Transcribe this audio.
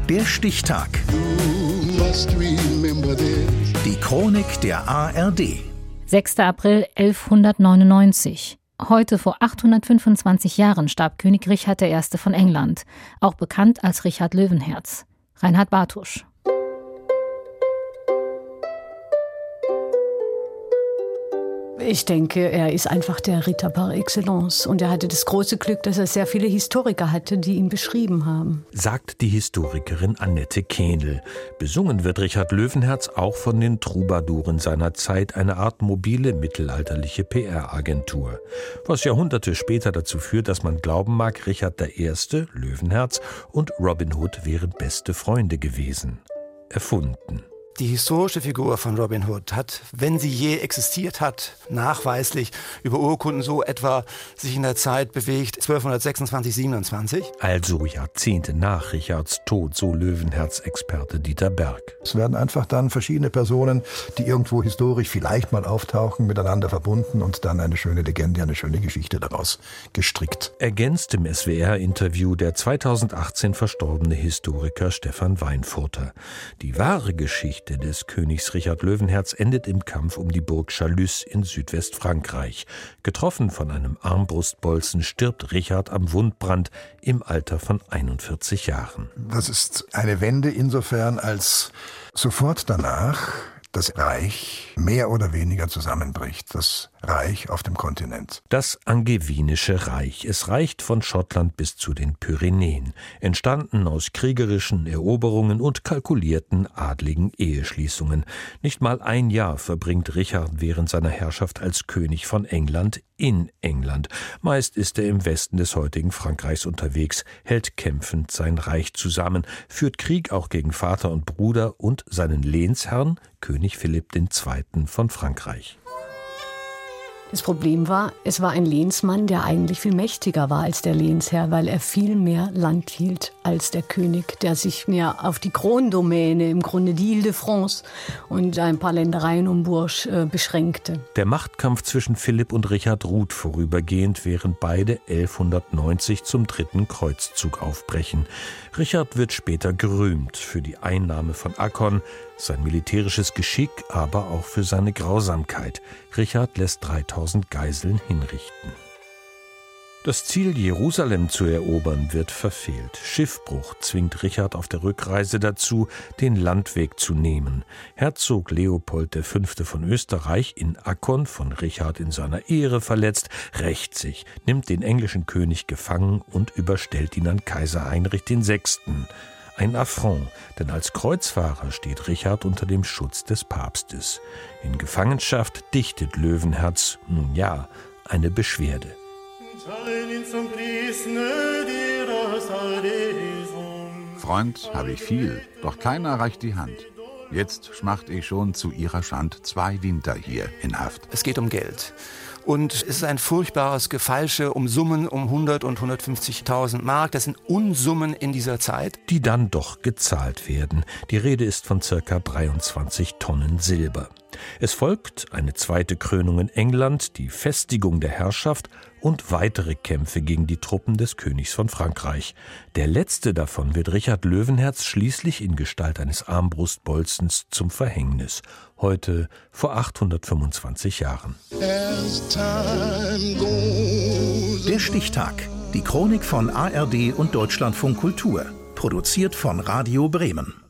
Der Stichtag. Die Chronik der ARD. 6. April 1199. Heute vor 825 Jahren starb König Richard I. von England, auch bekannt als Richard Löwenherz. Reinhard Bartusch. Ich denke, er ist einfach der Ritter par excellence. Und er hatte das große Glück, dass er sehr viele Historiker hatte, die ihn beschrieben haben. Sagt die Historikerin Annette Kehnel. Besungen wird Richard Löwenherz auch von den Troubadouren seiner Zeit, eine Art mobile mittelalterliche PR-Agentur. Was Jahrhunderte später dazu führt, dass man glauben mag, Richard I., Löwenherz, und Robin Hood wären beste Freunde gewesen. Erfunden. Die historische Figur von Robin Hood hat, wenn sie je existiert hat, nachweislich über Urkunden so etwa sich in der Zeit bewegt 1226, 27. Also Jahrzehnte nach Richards Tod, so Löwenherz-Experte Dieter Berg. Es werden einfach dann verschiedene Personen, die irgendwo historisch vielleicht mal auftauchen, miteinander verbunden und dann eine schöne Legende, eine schöne Geschichte daraus gestrickt. Ergänzt im SWR-Interview der 2018 verstorbene Historiker Stefan Weinfurter. Die wahre Geschichte des Königs Richard Löwenherz endet im Kampf um die Burg Chalus in Südwestfrankreich. Getroffen von einem Armbrustbolzen stirbt Richard am Wundbrand im Alter von 41 Jahren. Das ist eine Wende insofern, als sofort danach das Reich mehr oder weniger zusammenbricht. Das Reich auf dem Kontinent. Das Angevinische Reich. Es reicht von Schottland bis zu den Pyrenäen. Entstanden aus kriegerischen Eroberungen und kalkulierten adligen Eheschließungen. Nicht mal ein Jahr verbringt Richard während seiner Herrschaft als König von England in England. Meist ist er im Westen des heutigen Frankreichs unterwegs, hält kämpfend sein Reich zusammen, führt Krieg auch gegen Vater und Bruder und seinen Lehnsherrn, König Philipp II. Von Frankreich. Das Problem war, es war ein Lehnsmann, der eigentlich viel mächtiger war als der Lehnsherr, weil er viel mehr Land hielt als der König, der sich mehr auf die Krondomäne, im Grunde die Ile-de-France und ein paar Ländereien um Bourges beschränkte. Der Machtkampf zwischen Philipp und Richard ruht vorübergehend, während beide 1190 zum dritten Kreuzzug aufbrechen. Richard wird später gerühmt für die Einnahme von Akkon, sein militärisches Geschick, aber auch für seine Grausamkeit. Richard lässt 3000 Geiseln hinrichten. Das Ziel, Jerusalem zu erobern, wird verfehlt. Schiffbruch zwingt Richard auf der Rückreise dazu, den Landweg zu nehmen. Herzog Leopold V. von Österreich, in Akkon von Richard in seiner Ehre verletzt, rächt sich, nimmt den englischen König gefangen und überstellt ihn an Kaiser Heinrich VI. Ein Affront, denn als Kreuzfahrer steht Richard unter dem Schutz des Papstes. In Gefangenschaft dichtet Löwenherz, nun ja, eine Beschwerde. Freund habe ich viel, doch keiner reicht die Hand. Jetzt schmacht ich schon zu ihrer Schand 2 Winter hier in Haft. Es geht um Geld. Und es ist ein furchtbares Gefeilsche um Summen um 100 und 150.000 Mark. Das sind Unsummen in dieser Zeit. Die dann doch gezahlt werden. Die Rede ist von ca. 23 Tonnen Silber. Es folgt eine zweite Krönung in England, die Festigung der Herrschaft und weitere Kämpfe gegen die Truppen des Königs von Frankreich. Der letzte davon wird Richard Löwenherz schließlich in Gestalt eines Armbrustbolzens zum Verhängnis. Heute vor 825 Jahren. Der Stichtag. Die Chronik von ARD und Deutschlandfunk Kultur. Produziert von Radio Bremen.